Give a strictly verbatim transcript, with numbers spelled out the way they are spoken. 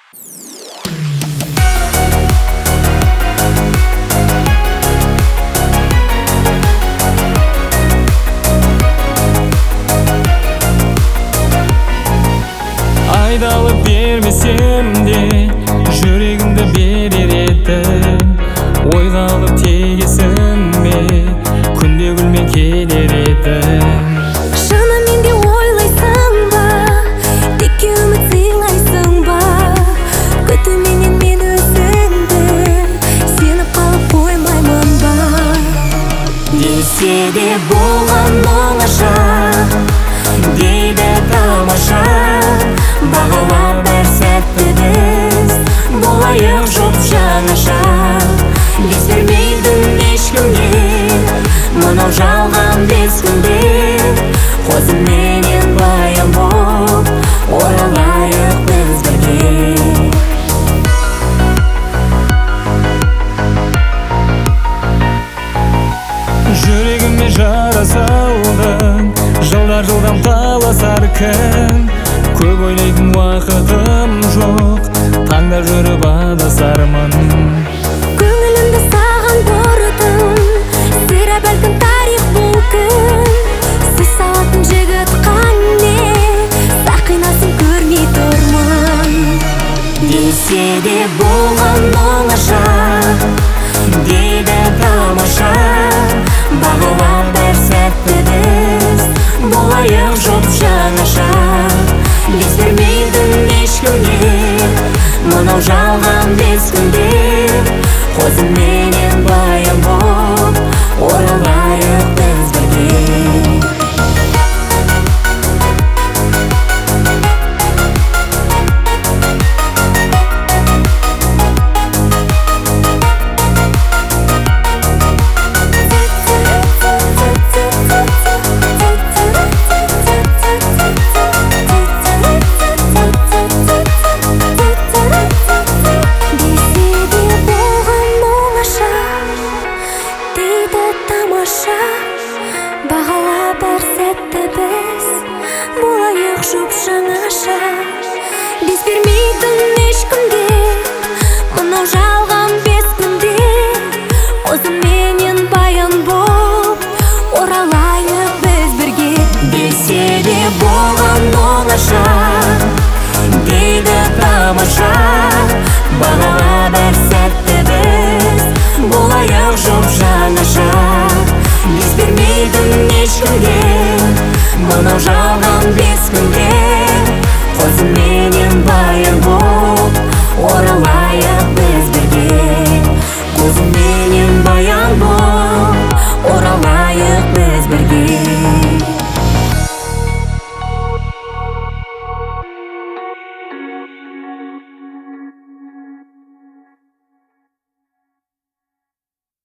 Айдалып бермесем де жүрегімді берер едім. Ойға алып тегесіме күнде гүлмен келер едім. Шынымен де ойлайсың ба, текке үміт сыйлайсың ба? Күтуменен мен өзіңді сеніп қалып қоймаймын ба? Десе де болған оңаша, дейді тамаша. Бағалап әр сәтті біз болайық жоқ жаңаша. Без бермейдің ешкімге мынау жалған бес күнде. Қозыменен баян боп оралайық біз бірге. Жүрегіме жара салдың, жылдар жылдам таласар кім? Көп ойлайтын уақытым жоқ, таңдап жүріп адасармын. Көңілімді саған бұрдым, сірә бәлкім тарих бұл күн. Сөз салатын жігіт қане, сақинасын көрмей тұрмын. Десе де болған оңаша, дейді тамаша. Бағалап әр сәтті біз болайық жоқ жаңаша. Без бермейдің ешкімге мынау жалған бес күнде. Қозыменен баян боп оралайық біз бірге. Бағалап әр сәтті біз болайық жоқ жаңаша. Без бермейдің ешкімге мынау жалған бес күнде. Қозыменен баян боп оралайық біз бірге. Десе де болған оңаша, дейді тамаша. Бағалап әр сәтті біз болайық жоқ жаңаша. Без бермейдің ешкімге мынау жалған бес күнде.